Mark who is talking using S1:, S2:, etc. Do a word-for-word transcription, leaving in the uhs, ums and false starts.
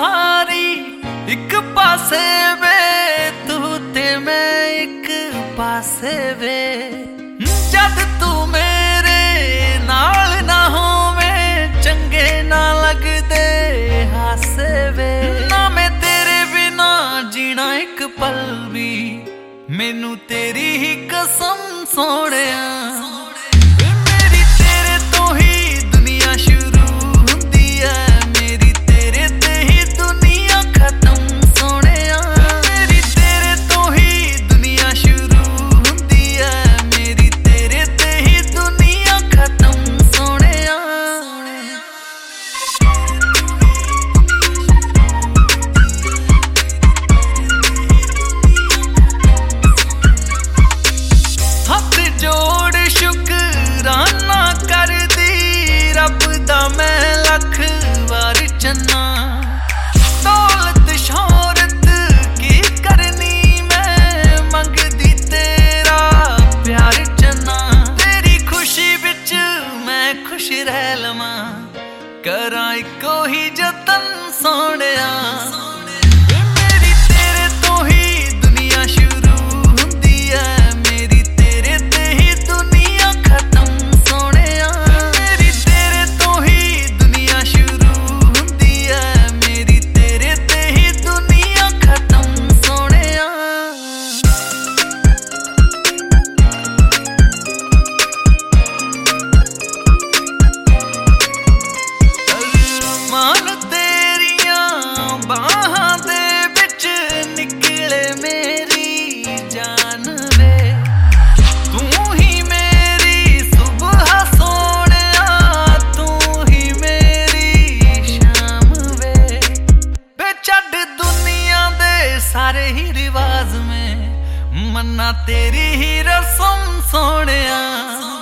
S1: सारी एक पासे वे तू ते मैं एक पासे वे जद तू मेरे नाल ना होवे चंगे ना लगदे हासे वे ना मैं तेरे बिना जीना एक पल भी मैनू तेरी ही कसम सोहणिया करा इको ही जतन सोहणिया मेरी तेरे तो ही दुनिया शुरू हुंदी है मेरी तेरे ते ही दुनिया खत्म सोहणिया मेरी तेरे तो ही दुनिया शुरू हुंदी है मेरी तेरे ते ही दुनिया खत्म सोहणिया सारे ही रिवाज में मन्ना तेरी ही रस्म सोहणिया।